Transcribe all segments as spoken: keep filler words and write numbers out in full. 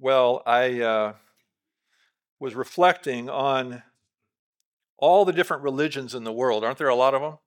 Well, I uh, was reflecting on all the different religions in the world. Aren't there a lot of them?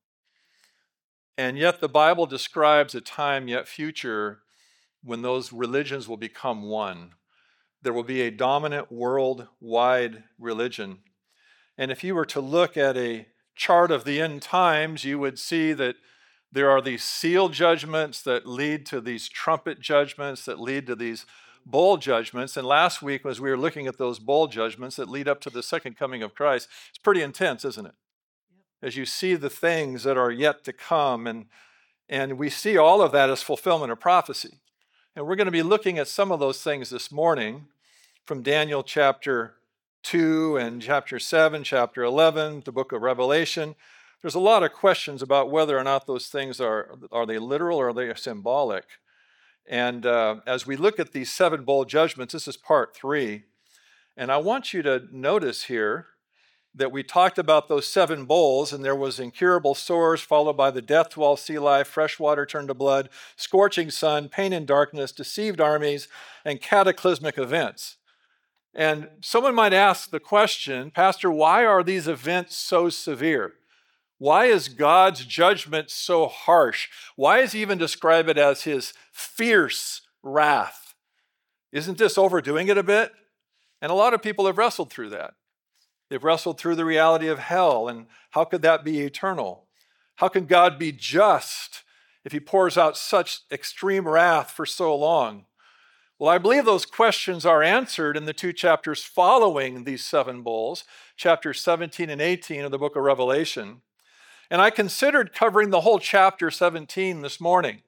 And yet the Bible describes a time yet future when those religions will become one. There will be a dominant worldwide religion. And if you were to look at a chart of the end times, you would see that there are these seal judgments that lead to these trumpet judgments that lead to these bowl judgments. And last week, as we were looking at those bowl judgments that lead up to the second coming of Christ, it's pretty intense, isn't it? As you see the things that are yet to come, and, and we see all of that as fulfillment of prophecy. And we're going to be looking at some of those things this morning from Daniel chapter two and chapter seven, chapter eleven, the book of Revelation. There's a lot of questions about whether or not those things are, are they literal or are they symbolic. And uh, as we look at these seven bowl judgments, this is part three. And I want you to notice here that we talked about those seven bowls, and there was incurable sores followed by the death to all sea life, fresh water turned to blood, scorching sun, pain and darkness, deceived armies, and cataclysmic events. And someone might ask the question, Pastor, why are these events so severe? Why is God's judgment so harsh? Why does he even describe it as his fierce wrath? Isn't this overdoing it a bit? And a lot of people have wrestled through that. They've wrestled through the reality of hell, and how could that be eternal? How can God be just if he pours out such extreme wrath for so long? Well, I believe those questions are answered in the two chapters following these seven bowls, chapters seventeen and eighteen of the book of Revelation. And I considered covering the whole chapter seventeen this morning,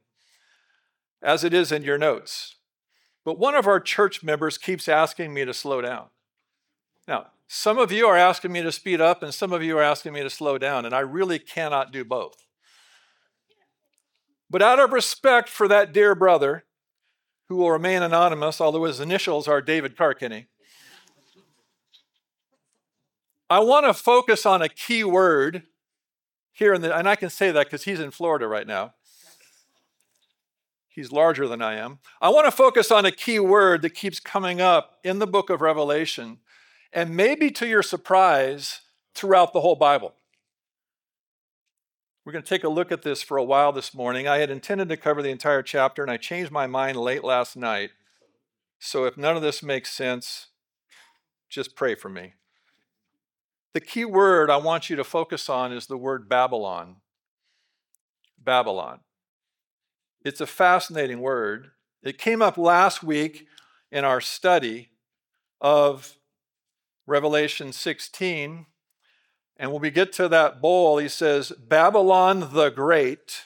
as it is in your notes. But one of our church members keeps asking me to slow down. Now, some of you are asking me to speed up, and some of you are asking me to slow down, and I really cannot do both. But out of respect for that dear brother, who will remain anonymous, although his initials are David Carkinney, I want to focus on a key word here, in the, and I can say that because he's in Florida right now. He's larger than I am. I want to focus on a key word that keeps coming up in the book of Revelation, and maybe to your surprise, throughout the whole Bible. We're going to take a look at this for a while this morning. I had intended to cover the entire chapter, and I changed my mind late last night. So if none of this makes sense, just pray for me. The key word I want you to focus on is the word Babylon. Babylon. It's a fascinating word. It came up last week in our study of Revelation sixteen. And when we get to that bowl, he says, Babylon the Great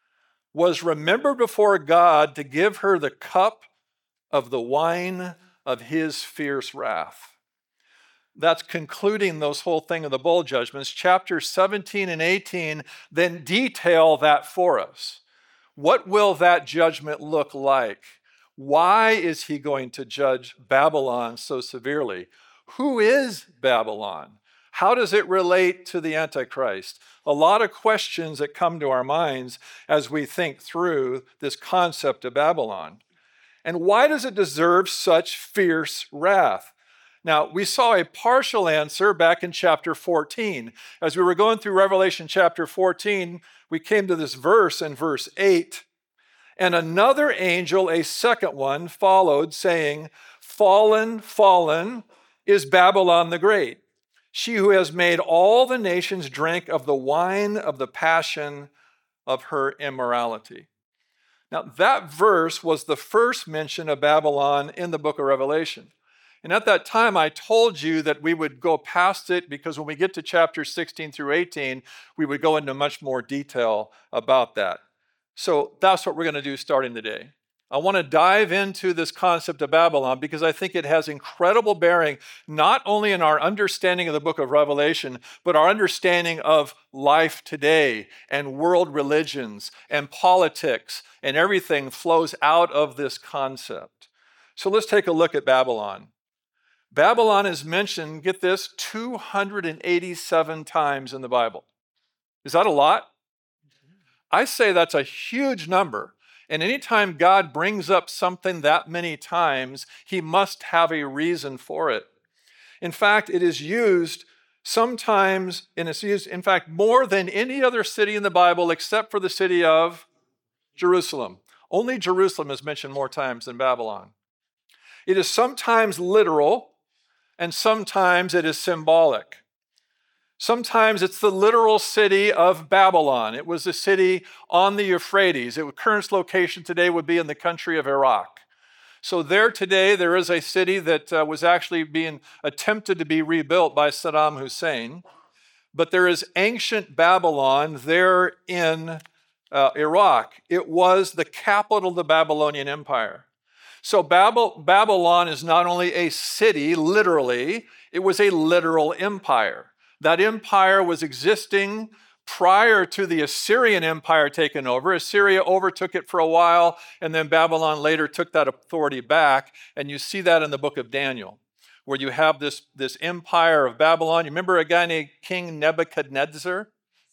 was remembered before God to give her the cup of the wine of his fierce wrath. That's concluding those whole thing of the bowl judgments. Chapters seventeen and eighteen then detail that for us. What will that judgment look like? Why is he going to judge Babylon so severely? Who is Babylon? How does it relate to the Antichrist? A lot of questions that come to our minds as we think through this concept of Babylon. And why does it deserve such fierce wrath? Now, we saw a partial answer back in chapter fourteen. As we were going through Revelation chapter fourteen, we came to this verse in verse eight. And another angel, a second one, followed, saying, Fallen, fallen is Babylon the Great, she who has made all the nations drink of the wine of the passion of her immorality. Now, that verse was the first mention of Babylon in the book of Revelation. And at that time, I told you that we would go past it because when we get to chapters sixteen through eighteen, we would go into much more detail about that. So that's what we're going to do starting today. I want to dive into this concept of Babylon because I think it has incredible bearing, not only in our understanding of the book of Revelation, but our understanding of life today and world religions and politics, and everything flows out of this concept. So let's take a look at Babylon. Babylon is mentioned, get this, two hundred eighty-seven times in the Bible. Is that a lot? I say that's a huge number. And anytime God brings up something that many times, he must have a reason for it. In fact, it is used sometimes, and it's used, in fact, more than any other city in the Bible except for the city of Jerusalem. Only Jerusalem is mentioned more times than Babylon. It is sometimes literal, and sometimes it is symbolic. Sometimes it's the literal city of Babylon. It was a city on the Euphrates. Its current location today would be in the country of Iraq. So there today, there is a city that uh, was actually being attempted to be rebuilt by Saddam Hussein. But there is ancient Babylon there in uh, Iraq. It was the capital of the Babylonian Empire. So Babel, Babylon is not only a city, literally, it was a literal empire. That empire was existing prior to the Assyrian Empire taking over. Assyria overtook it for a while, and then Babylon later took that authority back. And you see that in the book of Daniel, where you have this, this empire of Babylon. You remember a guy named King Nebuchadnezzar?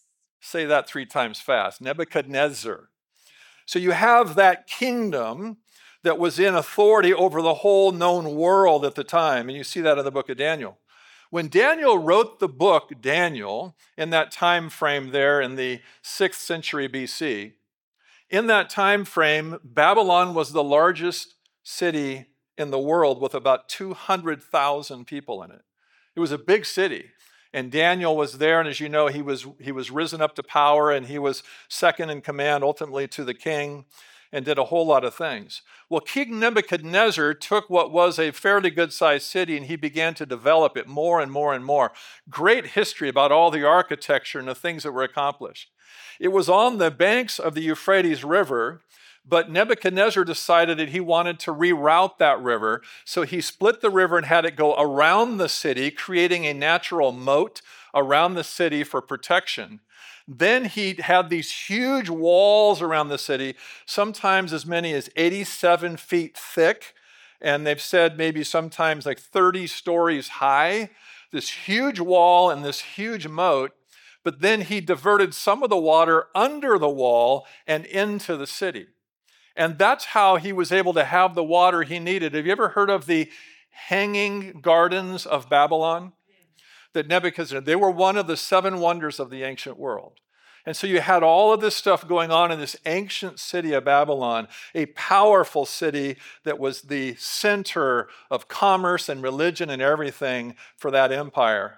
Say that three times fast. Nebuchadnezzar. So you have that kingdom that was in authority over the whole known world at the time, and you see that in the book of Daniel. When Daniel wrote the book, Daniel, in that time frame there in the sixth century B C, in that time frame, Babylon was the largest city in the world with about two hundred thousand people in it. It was a big city. And Daniel was there, and as you know, he was, he was risen up to power, and he was second in command ultimately to the king, and did a whole lot of things. Well, King Nebuchadnezzar took what was a fairly good-sized city and he began to develop it more and more and more. Great history about all the architecture and the things that were accomplished. It was on the banks of the Euphrates River, but Nebuchadnezzar decided that he wanted to reroute that river, so he split the river and had it go around the city, creating a natural moat around the city for protection. Then he had these huge walls around the city, sometimes as many as eighty-seven feet thick, and they've said maybe sometimes like thirty stories high, this huge wall and this huge moat. But then he diverted some of the water under the wall and into the city. And that's how he was able to have the water he needed. Have you ever heard of the Hanging Gardens of Babylon? That Nebuchadnezzar, they were one of the seven wonders of the ancient world. And so you had all of this stuff going on in this ancient city of Babylon, a powerful city that was the center of commerce and religion and everything for that empire.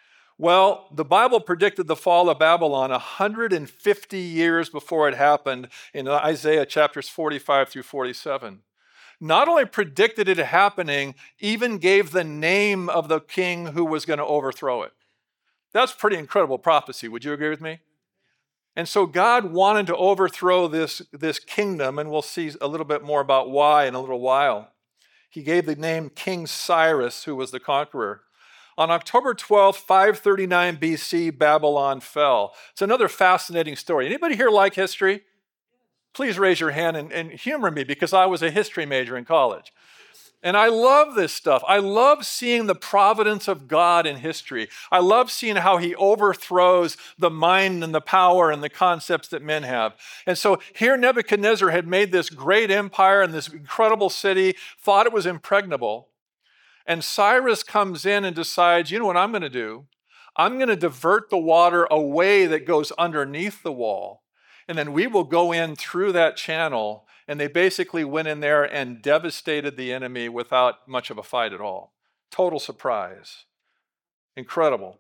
Well, the Bible predicted the fall of Babylon one hundred fifty years before it happened in Isaiah chapters forty-five through forty-seven. Not only predicted it happening, even gave the name of the king who was going to overthrow it. That's pretty incredible prophecy. Would you agree with me? And so God wanted to overthrow this, this kingdom, and we'll see a little bit more about why in a little while. He gave the name King Cyrus, who was the conqueror. On October twelfth, five thirty-nine B C, Babylon fell. It's another fascinating story. Anybody here like history? Please raise your hand and, and humor me, because I was a history major in college. And I love this stuff. I love seeing the providence of God in history. I love seeing how he overthrows the mind and the power and the concepts that men have. And so here Nebuchadnezzar had made this great empire and this incredible city, thought it was impregnable. And Cyrus comes in and decides, you know what I'm going to do? I'm going to divert the water away that goes underneath the wall. And then we will go in through that channel. And they basically went in there and devastated the enemy without much of a fight at all. Total surprise. Incredible.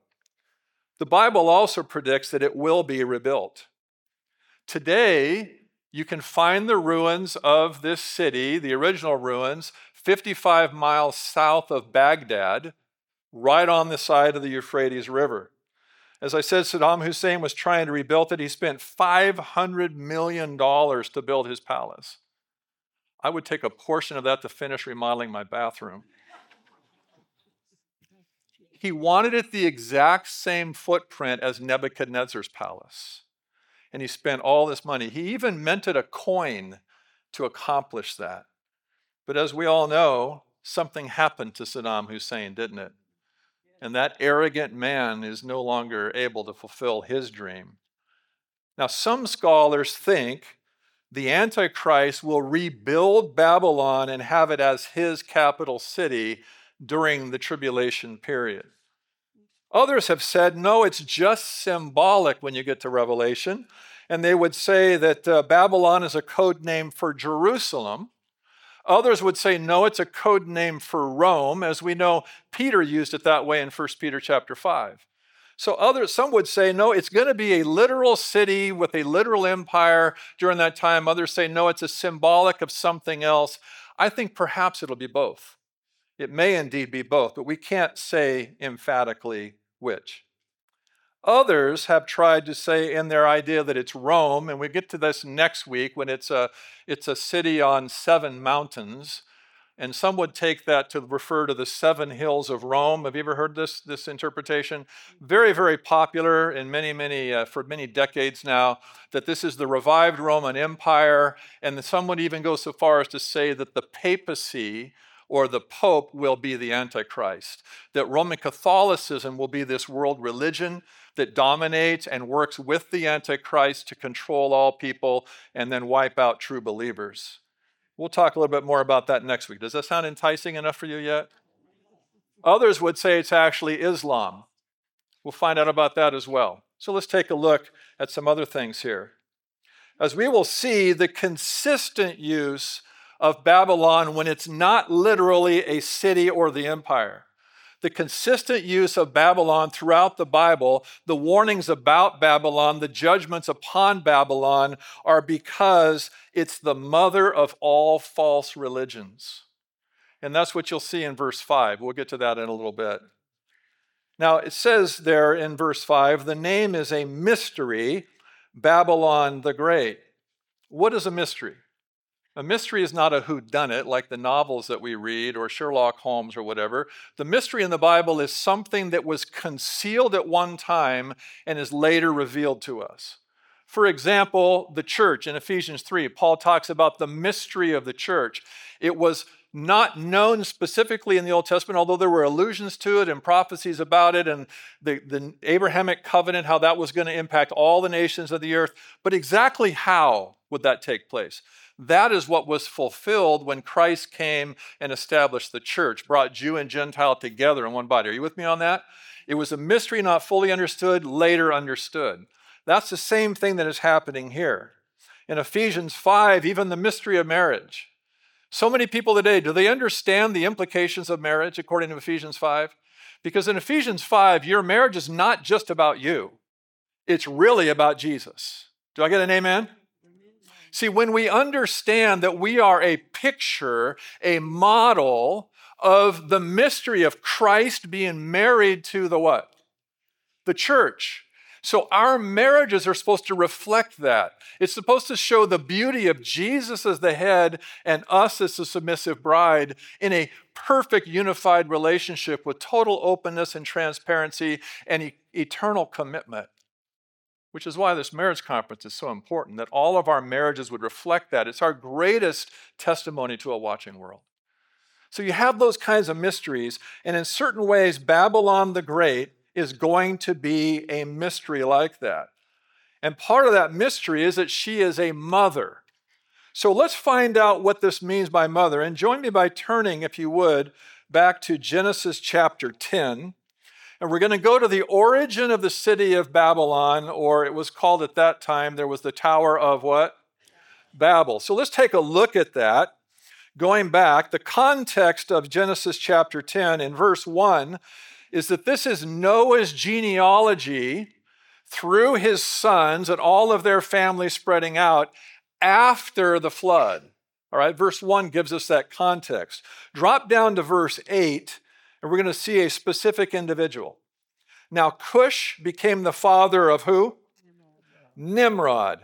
The Bible also predicts that it will be rebuilt. Today, you can find the ruins of this city, the original ruins, fifty-five miles south of Baghdad, right on the side of the Euphrates River. As I said, Saddam Hussein was trying to rebuild it. He spent five hundred million dollars to build his palace. I would take a portion of that to finish remodeling my bathroom. He wanted it the exact same footprint as Nebuchadnezzar's palace. And he spent all this money. He even minted a coin to accomplish that. But as we all know, something happened to Saddam Hussein, didn't it? And that arrogant man is no longer able to fulfill his dream. Now, some scholars think the Antichrist will rebuild Babylon and have it as his capital city during the tribulation period. Others have said, no, it's just symbolic when you get to Revelation. And they would say that uh, Babylon is a code name for Jerusalem. Others would say, no, it's a code name for Rome. As we know, Peter used it that way in First Peter chapter five. So others, some would say, no, it's going to be a literal city with a literal empire during that time. Others say, no, it's a symbolic of something else. I think perhaps it'll be both. It may indeed be both, but we can't say emphatically which. Others have tried to say in their idea that it's Rome, and we get to this next week when it's a, it's a city on seven mountains, and some would take that to refer to the seven hills of Rome. Have you ever heard this, this interpretation? Very, very popular in many, many, uh, for many decades now, that this is the revived Roman Empire, and some would even go so far as to say that the papacy or the Pope will be the Antichrist, that Roman Catholicism will be this world religion that dominates and works with the Antichrist to control all people and then wipe out true believers. We'll talk a little bit more about that next week. Does that sound enticing enough for you yet? Others would say it's actually Islam. We'll find out about that as well. So let's take a look at some other things here. As we will see, the consistent use of Babylon when it's not literally a city or the empire. The consistent use of Babylon throughout the Bible, the warnings about Babylon, the judgments upon Babylon are because it's the mother of all false religions. And that's what you'll see in verse five. We'll get to that in a little bit. Now, it says there in verse five, the name is a mystery, Babylon the Great. What is a mystery? A mystery is not a whodunit like the novels that we read or Sherlock Holmes or whatever. The mystery in the Bible is something that was concealed at one time and is later revealed to us. For example, the church in Ephesians three, Paul talks about the mystery of the church. It was not known specifically in the Old Testament, although there were allusions to it and prophecies about it and the, the Abrahamic covenant, how that was going to impact all the nations of the earth. But exactly how would that take place? That is what was fulfilled when Christ came and established the church, brought Jew and Gentile together in one body. Are you with me on that? It was a mystery not fully understood, later understood. That's the same thing that is happening here. In Ephesians five, even the mystery of marriage. So many people today, do they understand the implications of marriage according to Ephesians five? Because in Ephesians five, your marriage is not just about you. It's really about Jesus. Do I get an amen? See, when we understand that we are a picture, a model of the mystery of Christ being married to the what? The church. So our marriages are supposed to reflect that. It's supposed to show the beauty of Jesus as the head and us as the submissive bride in a perfect unified relationship with total openness and transparency and e- eternal commitment. Which is why this marriage conference is so important, that all of our marriages would reflect that. It's our greatest testimony to a watching world. So you have those kinds of mysteries, and in certain ways, Babylon the Great is going to be a mystery like that. And part of that mystery is that she is a mother. So let's find out what this means by mother. And join me by turning, if you would, back to Genesis chapter ten. And we're going to go to the origin of the city of Babylon, or it was called at that time, there was the Tower of what? Babel. So let's take a look at that. Going back, the context of Genesis chapter ten in verse one is that this is Noah's genealogy through his sons and all of their families spreading out after the flood. All right, verse one gives us that context. Drop down to verse eight, and we're going to see a specific individual. Now, Cush became the father of who? Nimrod.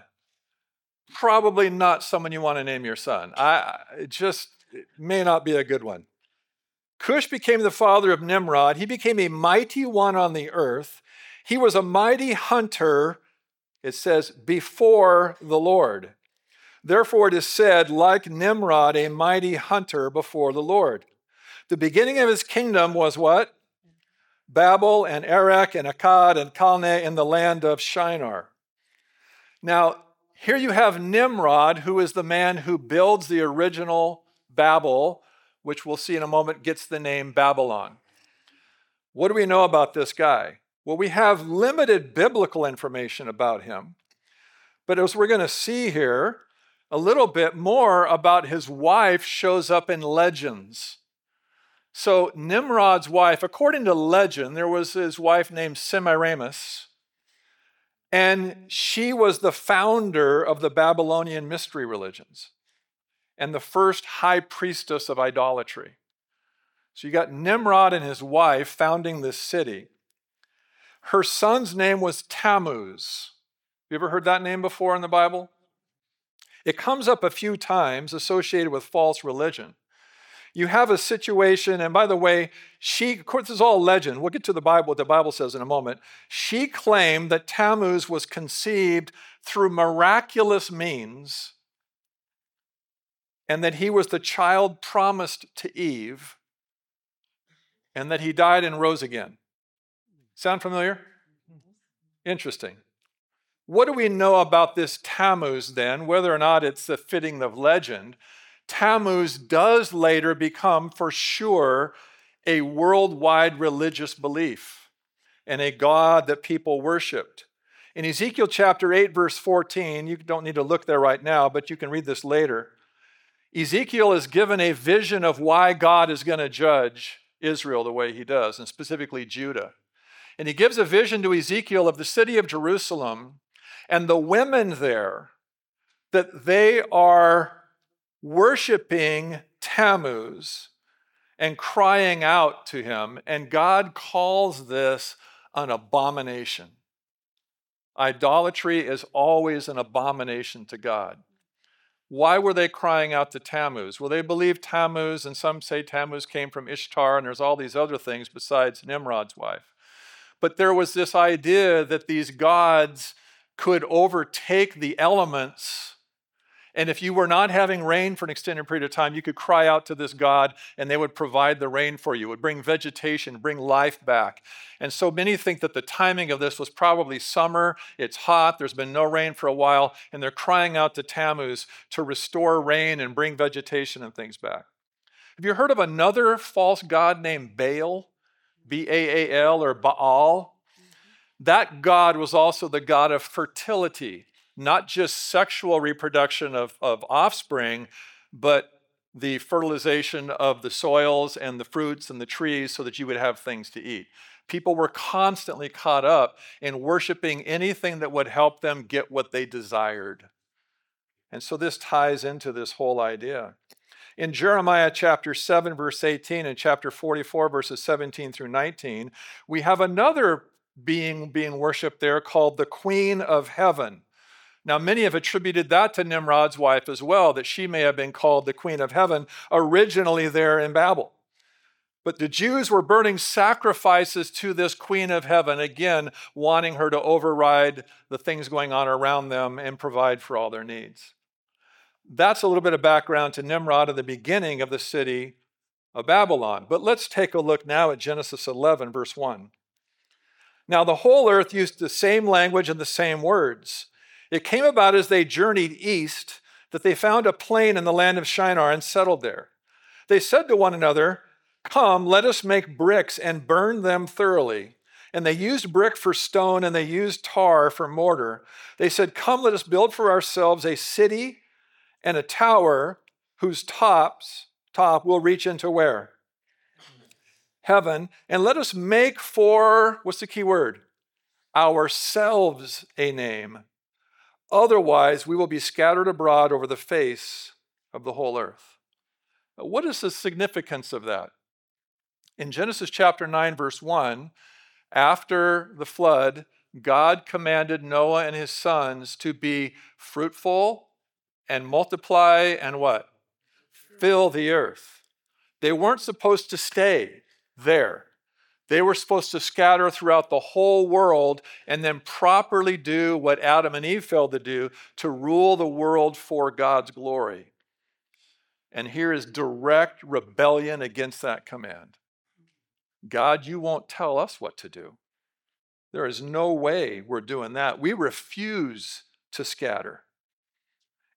Probably not someone you want to name your son. I it just it may not be a good one. Cush became the father of Nimrod. He became a mighty one on the earth. He was a mighty hunter, it says, before the Lord. Therefore it is said, like Nimrod, a mighty hunter before the Lord. The beginning of his kingdom was what? Babel and Erech and Akkad and Calneh in the land of Shinar. Now, Here you have Nimrod, who is the man who builds the original Babel, which we'll see in a moment gets the name Babylon. What do we know about this guy? Well, we have limited biblical information about him. But as we're going to see here, a little bit more about his wife shows up in legends. So Nimrod's wife, according to legend, there was his wife named Semiramis, and she was the founder of the Babylonian mystery religions and the first high priestess of idolatry. So you got Nimrod and his wife founding this city. Her son's name was Tammuz. You ever heard that name before in the Bible? It comes up a few times associated with false religion. You have a situation, and by the way, she, of course, this is all legend. We'll get to the Bible, what the Bible says in a moment. She claimed that Tammuz was conceived through miraculous means and that he was the child promised to Eve and that he died and rose again. Sound familiar? Interesting. What do we know about this Tammuz then, whether or not it's the fitting of legend? Tammuz does later become, for sure, a worldwide religious belief and a god that people worshiped. In Ezekiel chapter eight, verse fourteen, you don't need to look there right now, but you can read this later. Ezekiel is given a vision of why God is going to judge Israel the way he does, and specifically Judah. And he gives a vision to Ezekiel of the city of Jerusalem and the women there, that they are worshiping Tammuz and crying out to him, and God calls this an abomination. Idolatry is always an abomination to God. Why were they crying out to Tammuz? Well, they believe Tammuz, and some say Tammuz came from Ishtar, and there's all these other things besides Nimrod's wife. But there was this idea that these gods could overtake the elements, and if you were not having rain for an extended period of time, you could cry out to this god and they would provide the rain for you. It would bring vegetation, bring life back. And so many think that the timing of this was probably summer, it's hot, there's been no rain for a while, and they're crying out to Tammuz to restore rain and bring vegetation and things back. Have you heard of another false god named Baal? B A A L or Baal? That god was also the god of fertility. Not just sexual reproduction of, of offspring, but the fertilization of the soils and the fruits and the trees so that you would have things to eat. People were constantly caught up in worshiping anything that would help them get what they desired. And so this ties into this whole idea. In Jeremiah chapter seven, verse eighteen, and chapter forty-four, verses seventeen through nineteen, we have another being being worshipped there called the Queen of Heaven. Now, many have attributed that to Nimrod's wife as well, that she may have been called the Queen of Heaven originally there in Babel. But the Jews were burning sacrifices to this Queen of Heaven, again, wanting her to override the things going on around them and provide for all their needs. That's a little bit of background to Nimrod in the beginning of the city of Babylon. But let's take a look now at Genesis eleven, verse one. Now, the whole earth used the same language and the same words. It came about as they journeyed east that they found a plain in the land of Shinar and settled there. They said to one another, "Come, let us make bricks and burn them thoroughly." And they used brick for stone and they used tar for mortar. They said, "Come, let us build for ourselves a city and a tower whose tops, top will reach into where? Heaven. And let us make for," what's the key word? "Ourselves a name. Otherwise, we will be scattered abroad over the face of the whole earth." What is the significance of that? In Genesis chapter nine, verse one, after the flood, God commanded Noah and his sons to be fruitful and multiply and what? Fill the earth. They weren't supposed to stay there. They were supposed to scatter throughout the whole world and then properly do what Adam and Eve failed to do, to rule the world for God's glory. And here is direct rebellion against that command. God, you won't tell us what to do. There is no way we're doing that. We refuse to scatter.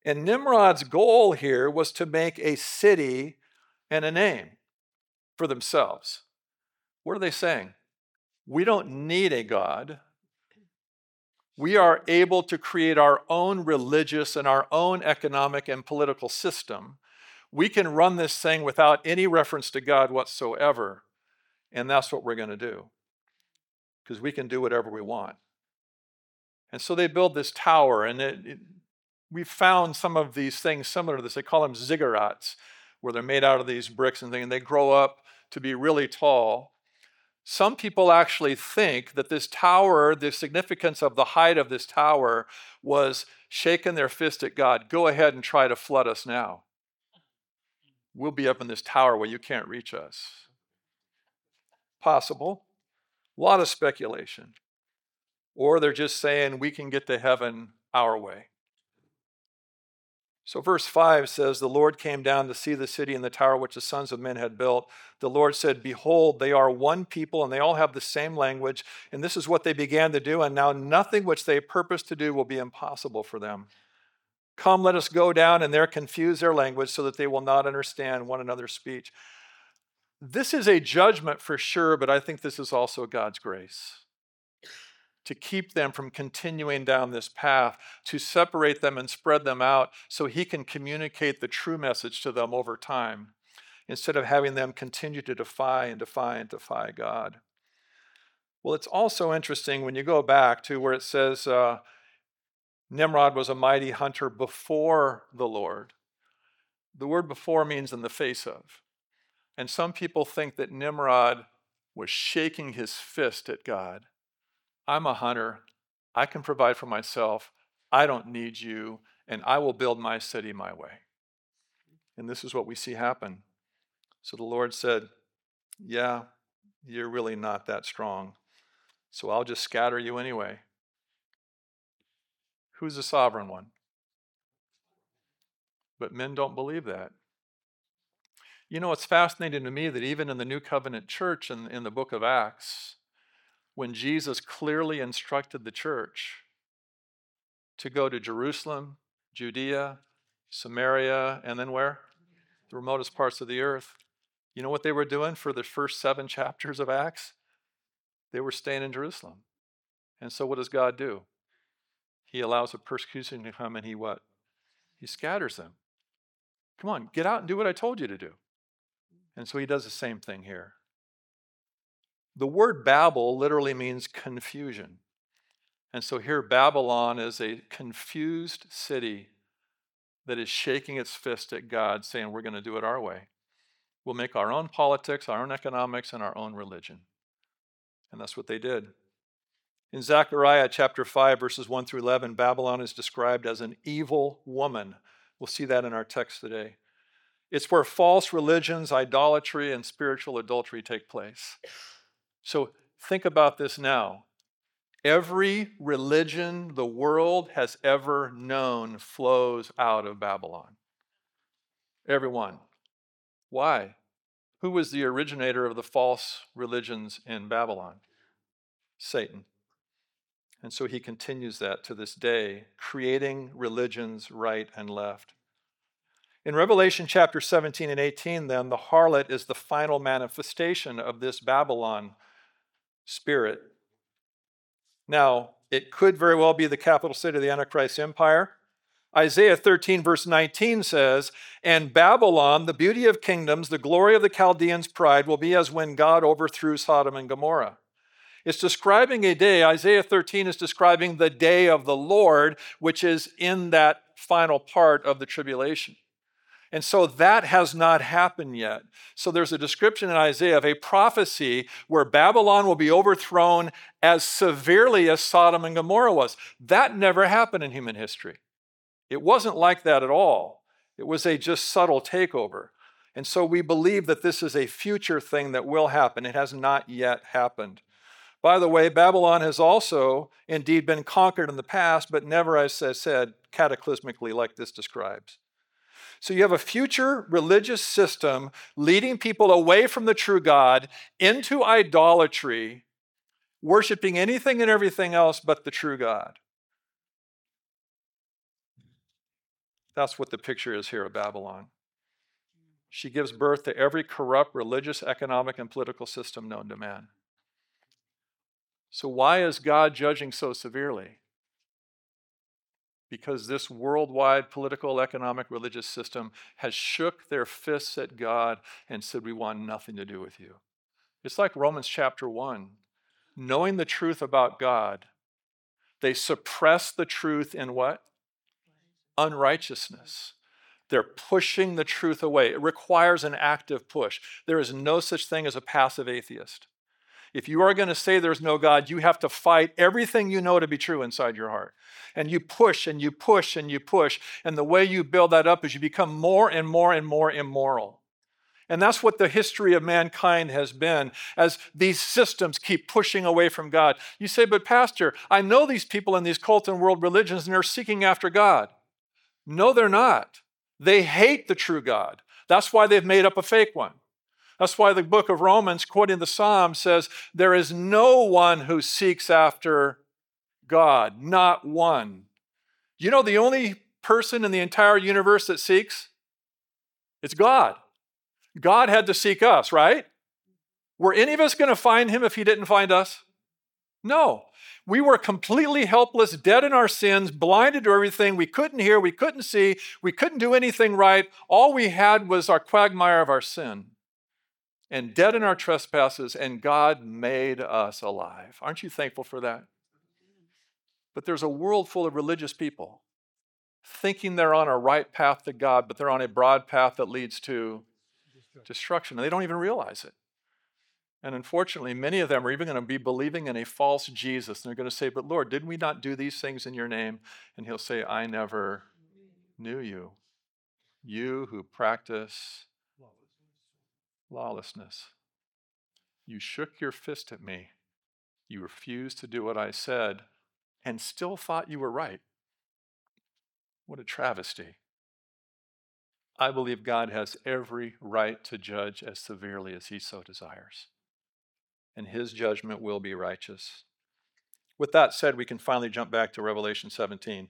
And Nimrod's goal here was to make a city and a name for themselves. What are they saying? We don't need a God. We are able to create our own religious and our own economic and political system. We can run this thing without any reference to God whatsoever. And that's what we're going to do, because we can do whatever we want. And so they build this tower, and it, it, we've found some of these things similar to this. They call them ziggurats, where they're made out of these bricks and things, and they grow up to be really tall. Some people actually think that this tower, the significance of the height of this tower, was shaking their fist at God. Go ahead and try to flood us now. We'll be up in this tower where you can't reach us. Possible. A lot of speculation. Or they're just saying we can get to heaven our way. So verse five says, the Lord came down to see the city and the tower which the sons of men had built. The Lord said, behold, they are one people, and they all have the same language, and this is what they began to do, and now nothing which they purpose to do will be impossible for them. Come, let us go down and there confuse their language so that they will not understand one another's speech. This is a judgment for sure, but I think this is also God's grace, to keep them from continuing down this path, to separate them and spread them out so he can communicate the true message to them over time, instead of having them continue to defy and defy and defy God. Well, it's also interesting when you go back to where it says uh, Nimrod was a mighty hunter before the Lord. The word before means in the face of. And some people think that Nimrod was shaking his fist at God. I'm a hunter. I can provide for myself. I don't need you, and I will build my city my way. And this is what we see happen. So the Lord said, yeah, you're really not that strong, so I'll just scatter you anyway. Who's the sovereign one? But men don't believe that. You know, it's fascinating to me that even in the New Covenant church in, in the book of Acts, when Jesus clearly instructed the church to go to Jerusalem, Judea, Samaria, and then where? The remotest parts of the earth. You know what they were doing for the first seven chapters of Acts? They were staying in Jerusalem. And so what does God do? He allows a persecution to come, and he what? He scatters them. Come on, get out and do what I told you to do. And so he does the same thing here. The word Babel literally means confusion. And so here Babylon is a confused city that is shaking its fist at God, saying we're going to do it our way. We'll make our own politics, our own economics, and our own religion. And that's what they did. In Zechariah chapter five, verses one through eleven, Babylon is described as an evil woman. We'll see that in our text today. It's where false religions, idolatry, and spiritual adultery take place. So think about this now. Every religion the world has ever known flows out of Babylon. Everyone. Why? Who was the originator of the false religions in Babylon? Satan. And so he continues that to this day, creating religions right and left. In Revelation chapter seventeen and eighteen, then, the harlot is the final manifestation of this Babylon spirit. Now, it could very well be the capital city of the Antichrist empire. Isaiah thirteen, verse nineteen says, and Babylon, the beauty of kingdoms, the glory of the Chaldeans' pride, will be as when God overthrew Sodom and Gomorrah. It's describing a day, Isaiah thirteen is describing the day of the Lord, which is in that final part of the tribulation. And so that has not happened yet. So there's a description in Isaiah of a prophecy where Babylon will be overthrown as severely as Sodom and Gomorrah was. That never happened in human history. It wasn't like that at all. It was a just subtle takeover. And so we believe that this is a future thing that will happen. It has not yet happened. By the way, Babylon has also indeed been conquered in the past, but never, as I said, cataclysmically like this describes. So you have a future religious system leading people away from the true God into idolatry, worshiping anything and everything else but the true God. That's what the picture is here of Babylon. She gives birth to every corrupt religious, economic, and political system known to man. So why is God judging so severely? Because this worldwide political, economic, religious system has shook their fists at God and said, we want nothing to do with you. It's like Romans chapter one. Knowing the truth about God, they suppress the truth in what? Unrighteousness. They're pushing the truth away. It requires an active push. There is no such thing as a passive atheist. If you are going to say there's no God, you have to fight everything you know to be true inside your heart. And you push and you push and you push. And the way you build that up is you become more and more and more immoral. And that's what the history of mankind has been as these systems keep pushing away from God. You say, but Pastor, I know these people in these cult and world religions and they're seeking after God. No, they're not. They hate the true God. That's why they've made up a fake one. That's why the book of Romans, quoting the Psalms, says, there is no one who seeks after God, not one. You know the only person in the entire universe that seeks? It's God. God had to seek us, right? Were any of us going to find him if he didn't find us? No. We were completely helpless, dead in our sins, blinded to everything. We couldn't hear, we couldn't see, we couldn't do anything right. All we had was our quagmire of our sin. And dead in our trespasses, and God made us alive. Aren't you thankful for that? But there's a world full of religious people thinking they're on a right path to God, but they're on a broad path that leads to destruction. And they don't even realize it. And unfortunately, many of them are even going to be believing in a false Jesus. And they're going to say, but Lord, did we not do these things in your name? And he'll say, I never knew you. You who practice lawlessness. You shook your fist at me. You refused to do what I said and still thought you were right. What a travesty. I believe God has every right to judge as severely as he so desires. And his judgment will be righteous. With that said, we can finally jump back to Revelation seventeen.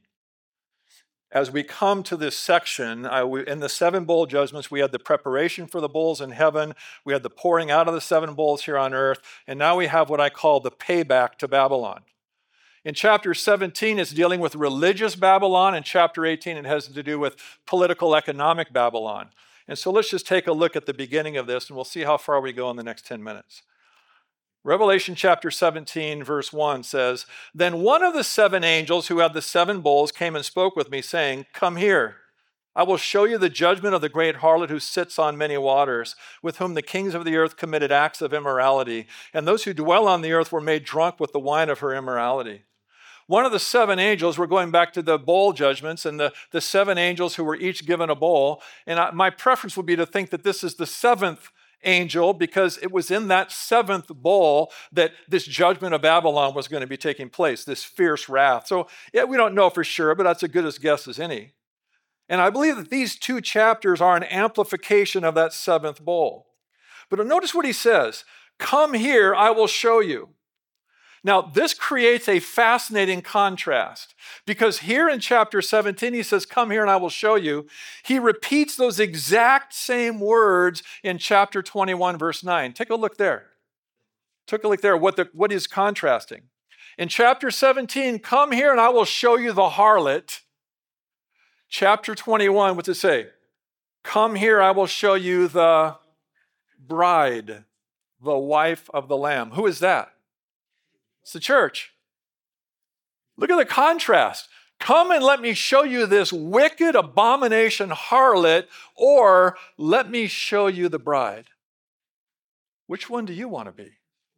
As we come to this section, I, we, in the seven bowl judgments, we had the preparation for the bowls in heaven, we had the pouring out of the seven bowls here on earth, and now we have what I call the payback to Babylon. In chapter seventeen, it's dealing with religious Babylon. In chapter eighteen, it has to do with political, economic Babylon. And so let's just take a look at the beginning of this, and we'll see how far we go in the next ten minutes. Revelation chapter seventeen, verse one says, Then one of the seven angels who had the seven bowls came and spoke with me, saying, Come here. I will show you the judgment of the great harlot who sits on many waters, with whom the kings of the earth committed acts of immorality, and those who dwell on the earth were made drunk with the wine of her immorality. One of the seven angels, we're going back to the bowl judgments, and the, the seven angels who were each given a bowl, and I, my preference would be to think that this is the seventh angel, because it was in that seventh bowl that this judgment of Babylon was going to be taking place, this fierce wrath. So yeah, we don't know for sure, but that's as good a guess as any. And I believe that these two chapters are an amplification of that seventh bowl. But notice what he says, Come here, I will show you. Now, this creates a fascinating contrast, because here in chapter seventeen, he says, Come here and I will show you. He repeats those exact same words in chapter twenty-one, verse nine. Take a look there. Take a look there, what, the, what he's contrasting. In chapter seventeen, come here and I will show you the harlot. Chapter twenty-one, what's it say? Come here, I will show you the bride, the wife of the Lamb. Who is that? It's the church. Look at the contrast. Come and let me show you this wicked abomination harlot, or let me show you the bride. Which one do you want to be?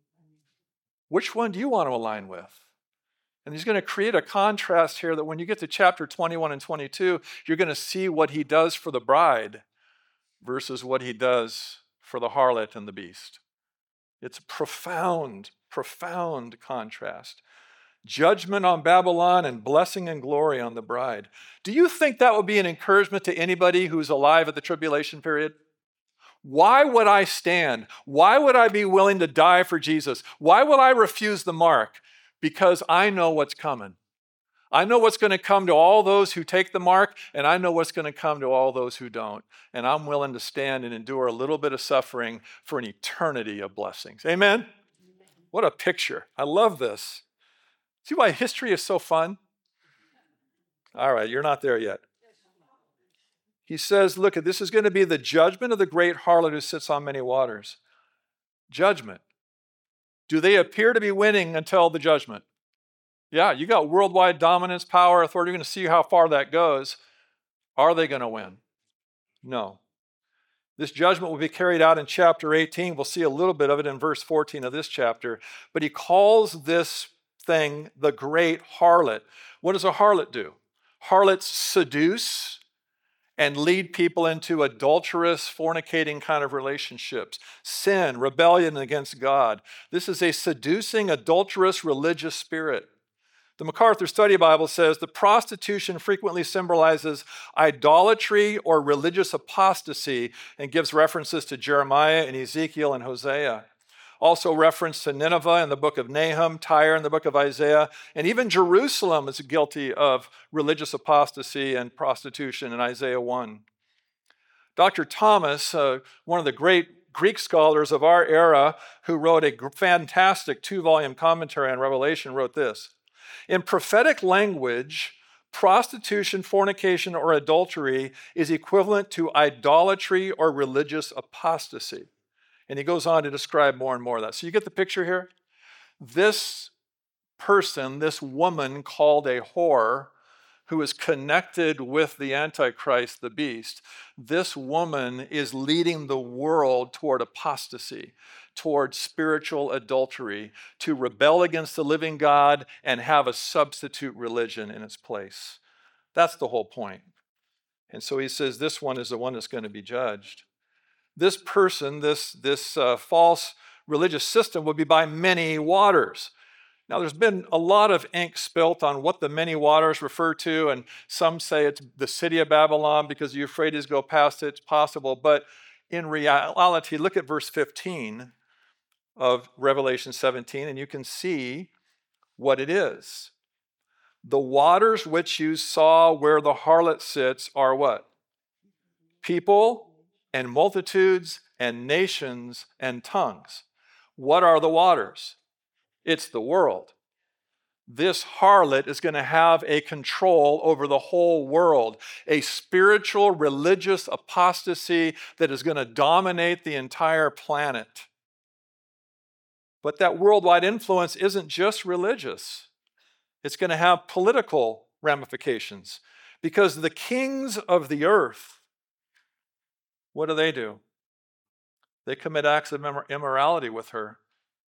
Which one do you want to align with? And he's going to create a contrast here that when you get to chapter twenty-one and twenty-two, you're going to see what he does for the bride versus what he does for the harlot and the beast. It's a profound, profound contrast. Judgment on Babylon and blessing and glory on the bride. Do you think that would be an encouragement to anybody who's alive at the tribulation period? Why would I stand? Why would I be willing to die for Jesus? Why would I refuse the mark? Because I know what's coming. I know what's going to come to all those who take the mark, and I know what's going to come to all those who don't. And I'm willing to stand and endure a little bit of suffering for an eternity of blessings. Amen? What a picture. I love this. See why history is so fun? All right, you're not there yet. He says, look, this is going to be the judgment of the great harlot who sits on many waters. Judgment. Do they appear to be winning until the judgment? Yeah, you got worldwide dominance, power, authority. You're going to see how far that goes. Are they going to win? No. This judgment will be carried out in chapter eighteen. We'll see a little bit of it in verse fourteen of this chapter. But he calls this thing the great harlot. What does a harlot do? Harlots seduce and lead people into adulterous, fornicating kind of relationships. Sin, rebellion against God. This is a seducing, adulterous, religious spirit. The MacArthur Study Bible says the prostitution frequently symbolizes idolatry or religious apostasy and gives references to Jeremiah and Ezekiel and Hosea. Also reference to Nineveh in the book of Nahum, Tyre in the book of Isaiah, and even Jerusalem is guilty of religious apostasy and prostitution in Isaiah one. Doctor Thomas, uh, one of the great Greek scholars of our era, who wrote a fantastic two-volume commentary on Revelation, wrote this. In prophetic language, prostitution, fornication, or adultery is equivalent to idolatry or religious apostasy. And he goes on to describe more and more of that. So you get the picture here? This person, this woman called a whore, who is connected with the Antichrist, the beast, this woman is leading the world toward apostasy, toward spiritual adultery, to rebel against the living God and have a substitute religion in its place. That's the whole point. And so he says this one is the one that's going to be judged. This person, this, this uh, false religious system will be by many waters. Now, there's been a lot of ink spilt on what the many waters refer to, and some say it's the city of Babylon because the Euphrates go past it. It's possible. But in reality, look at verse fifteen of Revelation seventeen, and you can see what it is. The waters which you saw where the harlot sits are what? People and multitudes and nations and tongues. What are the waters? It's the world. This harlot is going to have a control over the whole world, a spiritual, religious apostasy that is going to dominate the entire planet. But that worldwide influence isn't just religious. It's going to have political ramifications because the kings of the earth, what do they do? They commit acts of immorality with her.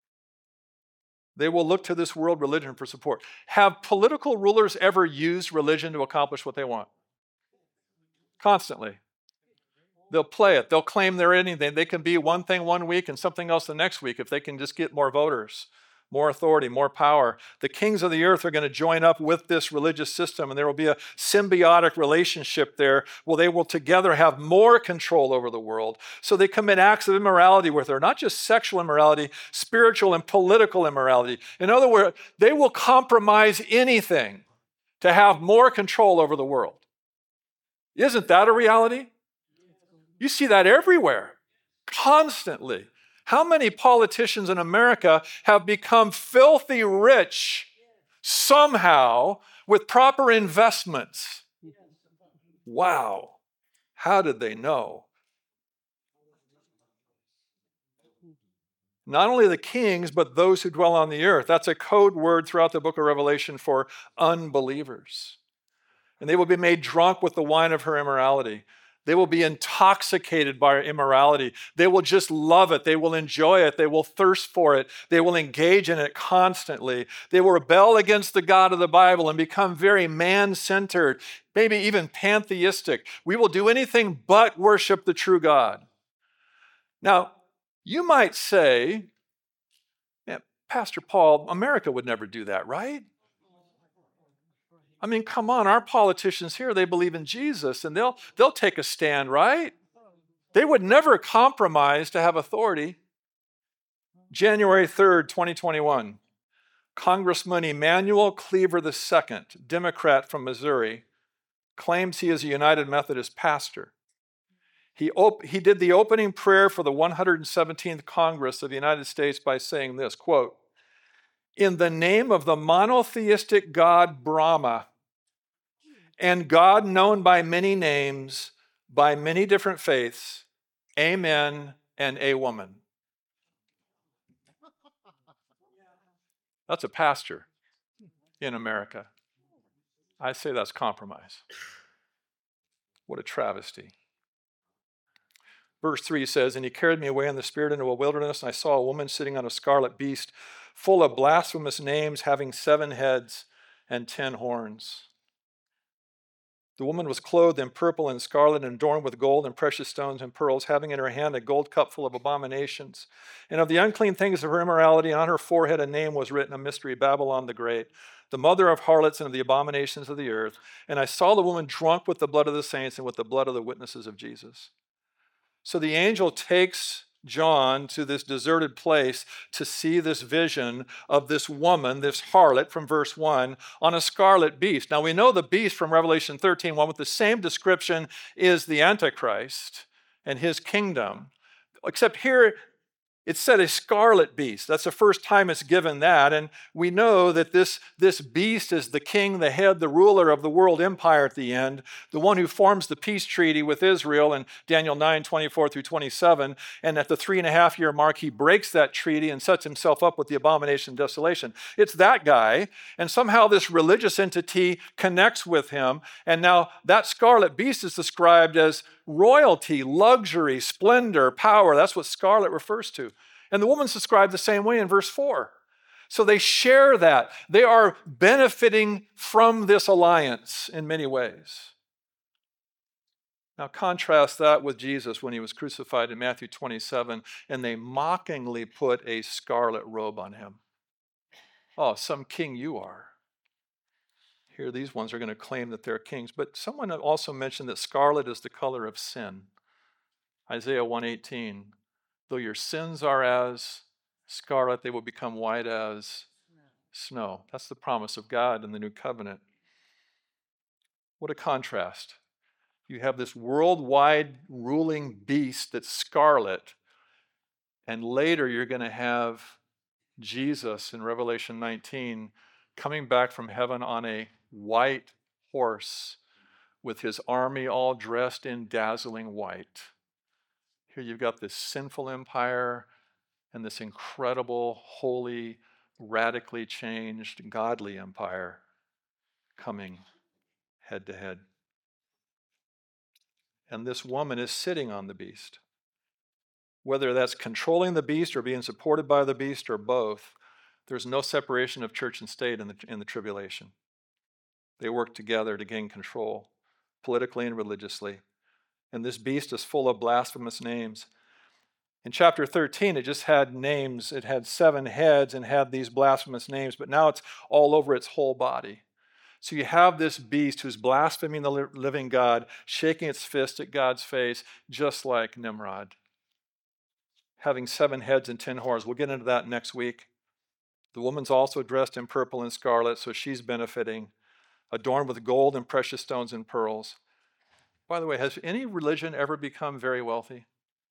They will look to this world religion for support. Have political rulers ever used religion to accomplish what they want? Constantly. They'll play it. They'll claim they're anything. They can be one thing one week and something else the next week if they can just get more voters, more authority, more power. The kings of the earth are going to join up with this religious system, and there will be a symbiotic relationship there where they will together have more control over the world. So they commit acts of immorality with her, not just sexual immorality, spiritual and political immorality. In other words, they will compromise anything to have more control over the world. Isn't that a reality? You see that everywhere, constantly. How many politicians in America have become filthy rich somehow with proper investments? Wow. How did they know? Not only the kings, but those who dwell on the earth. That's a code word throughout the book of Revelation for unbelievers. And they will be made drunk with the wine of her immorality. They will be intoxicated by immorality. They will just love it. They will enjoy it. They will thirst for it. They will engage in it constantly. They will rebel against the God of the Bible and become very man-centered, maybe even pantheistic. We will do anything but worship the true God. Now, you might say, yeah, Pastor Paul, America would never do that, right? I mean, come on, our politicians here, they believe in Jesus and they'll, they'll take a stand, right? They would never compromise to have authority. January third, twenty twenty-one. Congressman Emanuel Cleaver the Second, Democrat from Missouri, claims he is a United Methodist pastor. He, op- he did the opening prayer for the one hundred seventeenth Congress of the United States by saying this, quote, "In the name of the monotheistic God Brahma, and God known by many names, by many different faiths, amen and a woman." That's a pastor in America. I say that's compromise. What a travesty. Verse three says, "And he carried me away in the spirit into a wilderness, and I saw a woman sitting on a scarlet beast, full of blasphemous names, having seven heads and ten horns. The woman was clothed in purple and scarlet and adorned with gold and precious stones and pearls, having in her hand a gold cup full of abominations. And of the unclean things of her immorality, on her forehead a name was written, a mystery, Babylon the Great, the mother of harlots and of the abominations of the earth. And I saw the woman drunk with the blood of the saints and with the blood of the witnesses of Jesus." So the angel takes John to this deserted place to see this vision of this woman, this harlot from verse one, on a scarlet beast. Now we know the beast from Revelation thirteen, one with the same description is the Antichrist and his kingdom. Except here it said a scarlet beast. That's the first time it's given that. And we know that this, this beast is the king, the head, the ruler of the world empire at the end, the one who forms the peace treaty with Israel in Daniel nine, twenty-four through twenty-seven. And at the three and a half year mark, he breaks that treaty and sets himself up with the abomination and desolation. It's that guy. And somehow this religious entity connects with him. And now that scarlet beast is described as royalty, luxury, splendor, power. That's what scarlet refers to. And the woman's described the same way in verse four. So they share that. They are benefiting from this alliance in many ways. Now contrast that with Jesus when he was crucified in Matthew twenty-seven, and they mockingly put a scarlet robe on him. Oh, some king you are. Here, these ones are going to claim that they're kings. But someone also mentioned that scarlet is the color of sin. Isaiah one eighteen, "Though your sins are as scarlet, they will become white as snow." That's the promise of God in the new covenant. What a contrast. You have this worldwide ruling beast that's scarlet, and later you're going to have Jesus in Revelation nineteen coming back from heaven on a white horse with his army all dressed in dazzling white. Here you've got this sinful empire and this incredible, holy, radically changed, godly empire coming head to head. And this woman is sitting on the beast. Whether that's controlling the beast or being supported by the beast or both, there's no separation of church and state in the, in the tribulation. They work together to gain control, politically and religiously. And this beast is full of blasphemous names. In chapter thirteen, it just had names. It had seven heads and had these blasphemous names, but now it's all over its whole body. So you have this beast who's blaspheming the living God, shaking its fist at God's face, just like Nimrod, having seven heads and ten horns. We'll get into that next week. The woman's also dressed in purple and scarlet, so she's benefiting, adorned with gold and precious stones and pearls. By the way, has any religion ever become very wealthy?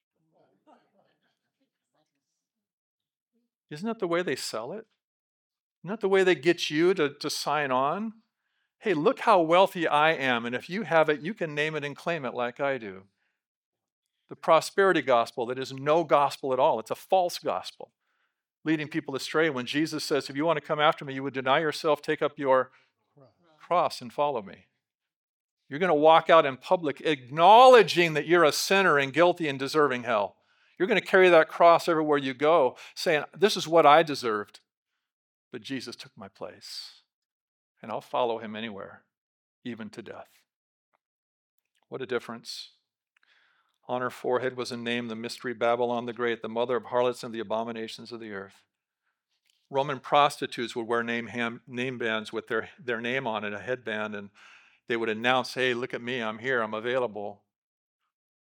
Isn't that the way they sell it? Isn't that the way they get you to, to sign on? Hey, look how wealthy I am, and if you have it, you can name it and claim it like I do. The prosperity gospel that is no gospel at all. It's a false gospel, leading people astray when Jesus says, if you want to come after me, you would deny yourself, take up your cross and follow me. You're going to walk out in public acknowledging that you're a sinner and guilty and deserving hell. You're going to carry that cross everywhere you go, saying, this is what I deserved, but Jesus took my place, and I'll follow him anywhere, even to death. What a difference. On her forehead was a name, the mystery Babylon the Great, the mother of harlots and the abominations of the earth. Roman prostitutes would wear name, ham, name bands with their, their name on it, a headband, and they would announce, hey, look at me, I'm here, I'm available.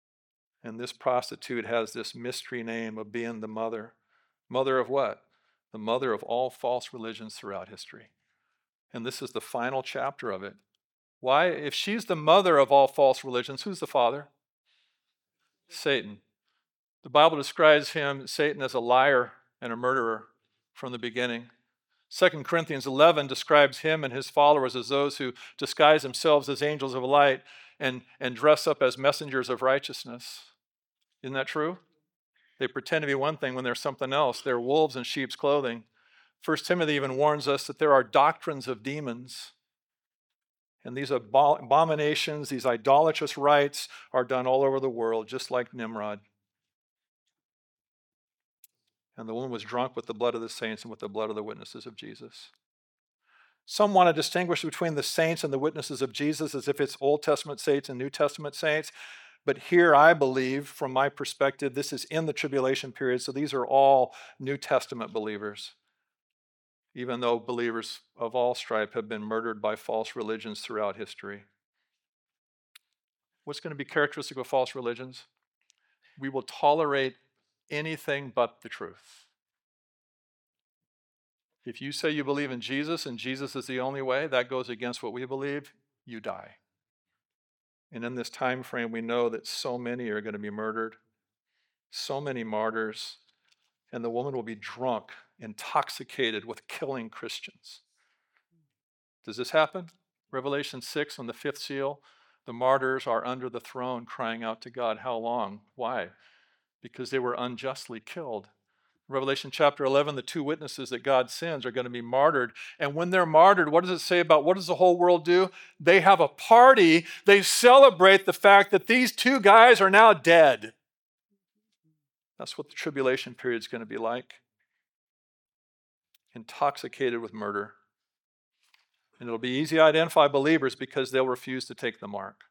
And this prostitute has this mystery name of being the mother. Mother of what? the mother of all false religions throughout history. And this is the final chapter of it. Why? If she's the mother of all false religions, who's the father? Satan. The Bible describes him, Satan, as a liar and a murderer from the beginning. Second Corinthians eleven describes him and his followers as those who disguise themselves as angels of light and, and dress up as messengers of righteousness. Isn't that true? They pretend to be one thing when they're something else. They're wolves in sheep's clothing. First Timothy even warns us that there are doctrines of demons. And these abominations, these idolatrous rites are done all over the world, just like Nimrod. And the woman was drunk with the blood of the saints and with the blood of the witnesses of Jesus. Some want to distinguish between the saints and the witnesses of Jesus as if it's Old Testament saints and New Testament saints. But here, I believe, from my perspective, this is in the tribulation period, so these are all New Testament believers, even though believers of all stripe have been murdered by false religions throughout history. What's going to be characteristic of false religions? We will tolerate anything but the truth. If you say you believe in Jesus and Jesus is the only way, that goes against what we believe, you die. And in this time frame, we know that so many are going to be murdered, so many martyrs, and the woman will be drunk, intoxicated with killing Christians. Does this happen? Revelation six, on the fifth seal, the martyrs are under the throne crying out to God. How long? Why? Because they were unjustly killed. Revelation chapter eleven, the two witnesses that God sends are going to be martyred. And when they're martyred, what does it say about what does the whole world do? They have a party. They celebrate the fact that these two guys are now dead. That's what the tribulation period is going to be like. Intoxicated with murder. And it'll be easy to identify believers because they'll refuse to take the mark.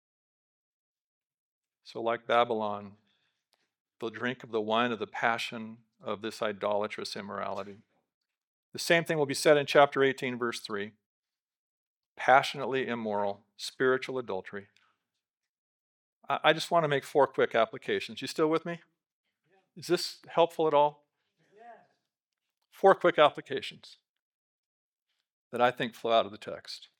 So like Babylon, they'll drink of the wine of the passion of this idolatrous immorality. The same thing will be said in chapter eighteen, verse three. Passionately immoral, spiritual adultery. I, I just want to make four quick applications. You still with me? Is this helpful at all? Four quick applications that I think flow out of the text.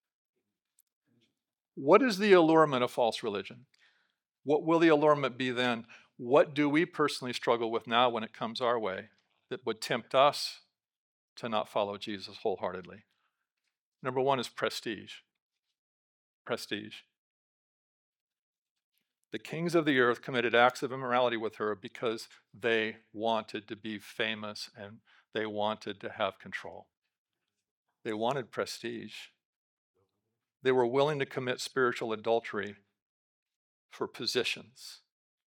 What is the allurement of false religion? What will the allurement be then? What do we personally struggle with now when it comes our way that would tempt us to not follow Jesus wholeheartedly? Number one is prestige. Prestige. The kings of the earth committed acts of immorality with her because they wanted to be famous and they wanted to have control. They wanted prestige. They were willing to commit spiritual adultery for positions.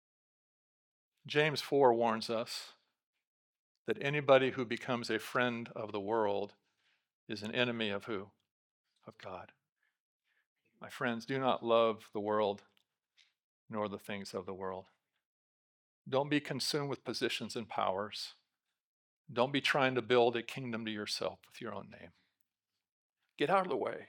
James four warns us that anybody who becomes a friend of the world is an enemy of who? Of God. My friends, do not love the world nor the things of the world. Don't be consumed with positions and powers. Don't be trying to build a kingdom to yourself with your own name. Get out of the way.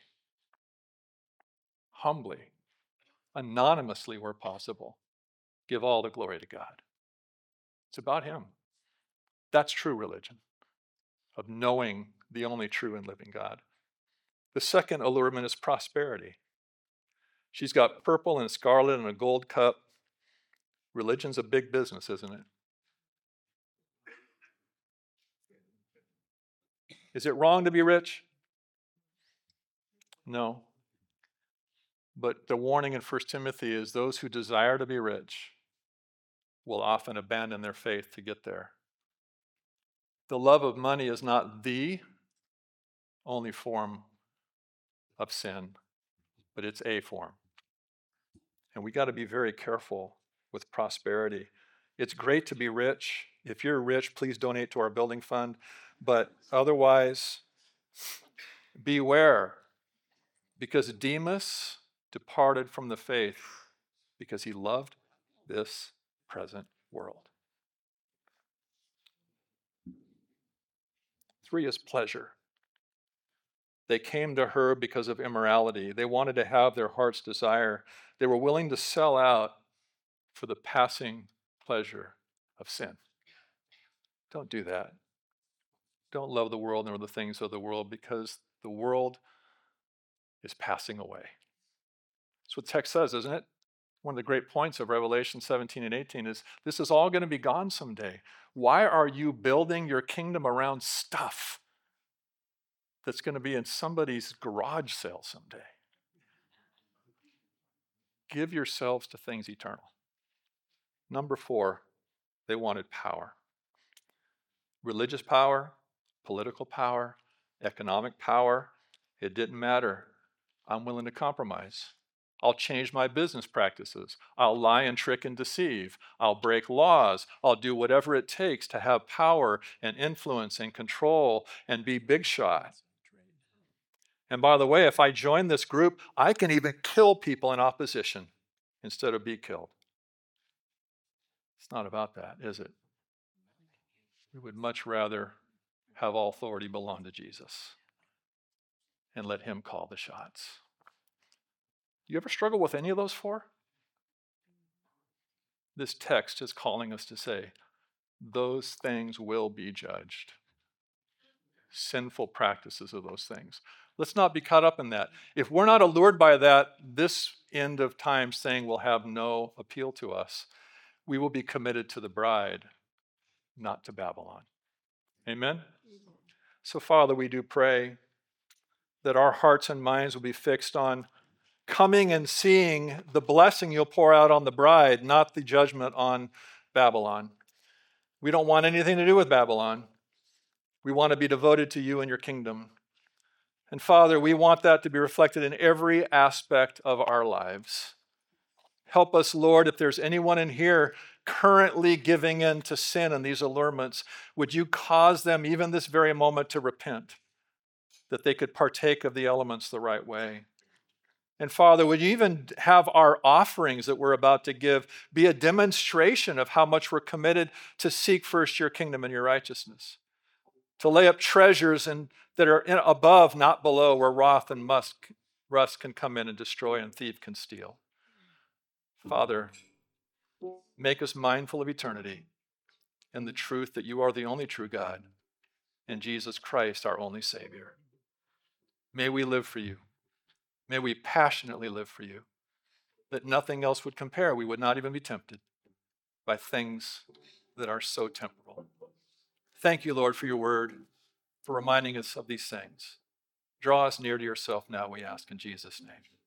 Humbly, anonymously where possible, give all the glory to God. It's about Him. That's true religion, of knowing the only true and living God. The second allurement is prosperity. She's got purple and scarlet and a gold cup. Religion's a big business, isn't it? Is it wrong to be rich? No. But the warning in First Timothy is those who desire to be rich will often abandon their faith to get there. The love of money is not the only form of sin, but it's a form. And we got to be very careful with prosperity. It's great to be rich. If you're rich, please donate to our building fund. But otherwise, beware, because Demas departed from the faith because he loved this present world. Three is pleasure. They came to her because of immorality. They wanted to have their heart's desire. They were willing to sell out for the passing pleasure of sin. Don't do that. Don't love the world nor the things of the world, because the world is passing away. That's what the text says, isn't it? One of the great points of Revelation seventeen and eighteen is this is all going to be gone someday. Why are you building your kingdom around stuff that's going to be in somebody's garage sale someday? Give yourselves to things eternal. Number four, they wanted power. Religious power, political power, economic power. It didn't matter. I'm willing to compromise. I'll change my business practices. I'll lie and trick and deceive. I'll break laws. I'll do whatever it takes to have power and influence and control and be big shot. And by the way, if I join this group, I can even kill people in opposition instead of be killed. It's not about that, is it? We would much rather have all authority belong to Jesus and let him call the shots. You ever struggle with any of those four? This text is calling us to say, those things will be judged. Sinful practices of those things. Let's not be caught up in that. If we're not allured by that, this end of time saying will have no appeal to us. We will be committed to the bride, not to Babylon. Amen? So, Father, we do pray that our hearts and minds will be fixed on coming and seeing the blessing you'll pour out on the bride, not the judgment on Babylon. We don't want anything to do with Babylon. We want to be devoted to you and your kingdom. And Father, we want that to be reflected in every aspect of our lives. Help us, Lord, if there's anyone in here currently giving in to sin and these allurements, would you cause them even this very moment to repent, that they could partake of the elements the right way. And Father, would you even have our offerings that we're about to give be a demonstration of how much we're committed to seek first your kingdom and your righteousness, to lay up treasures and that are in, above, not below, where wrath and musk, rust can come in and destroy and thief can steal. Father, make us mindful of eternity and the truth that you are the only true God and Jesus Christ, our only Savior. May we live for you. May we passionately live for you, that nothing else would compare. We would not even be tempted by things that are so temporal. Thank you, Lord, for your word, for reminding us of these things. Draw us near to yourself now, we ask in Jesus' name.